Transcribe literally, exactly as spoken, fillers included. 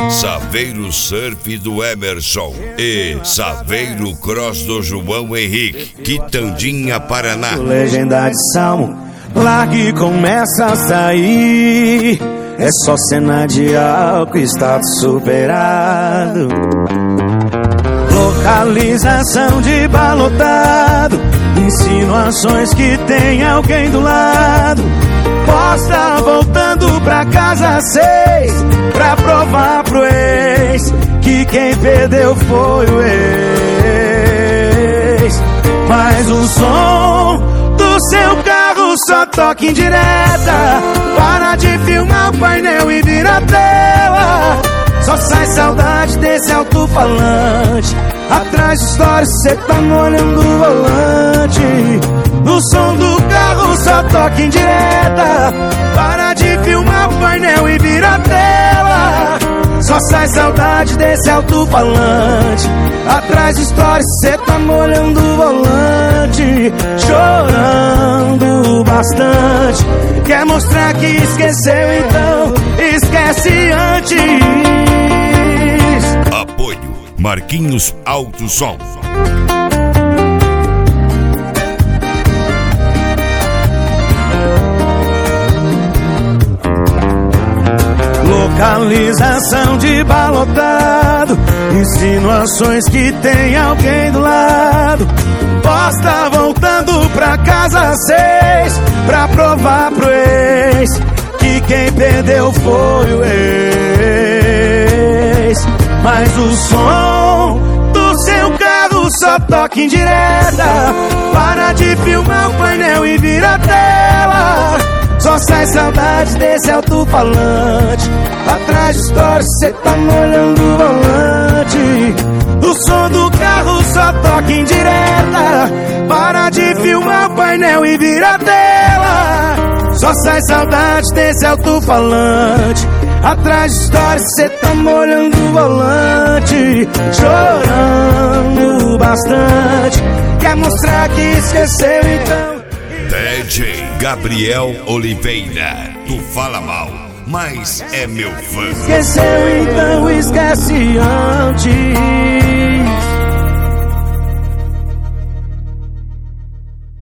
Saveiro Surf do Emerson e Saveiro Cross do João Henrique, Quitandinha, Paraná. Legenda de Salmo, lá que começa a sair. É só cena de álcool, estado superado. Localização de balotado, insinuações que tem alguém do lado. Posta voltando pra casa seis, pra provar pro ex que quem perdeu foi o ex. Mas o som do seu carro só toca em direta. Para de filmar o painel e vira a tela. Só sai saudade desse alto-falante. Atrás de histórias cê tá molhando o volante. No som do carro só toca em direta. Para de filmar o painel e vira a tela. Só sai saudade desse alto-falante. Atrás de histórias cê tá molhando o volante. Chorando bastante. Quer mostrar que esqueceu, então esquece antes. Apoio Marquinhos Alto Som. Localização de balotado, insinuações que tem alguém do lado. Posta voltando pra casa seis, pra provar pro ex que quem perdeu foi o ex. Mas o som do seu carro só toca em direta. Para de filmar o painel e vira a tela. Só sai saudade desse alto-falante. Atrás de histórias cê tá molhando o volante. O som do carro só toca em direta. Para de filmar o painel e vira a tela. Só sai saudade desse alto-falante. Atrás de histórias cê tá molhando o volante. Chorando bastante. Quer mostrar que esqueceu, então D J Gabriel Oliveira, tu fala mal, mas é meu fã. Esqueceu, então esquece antes.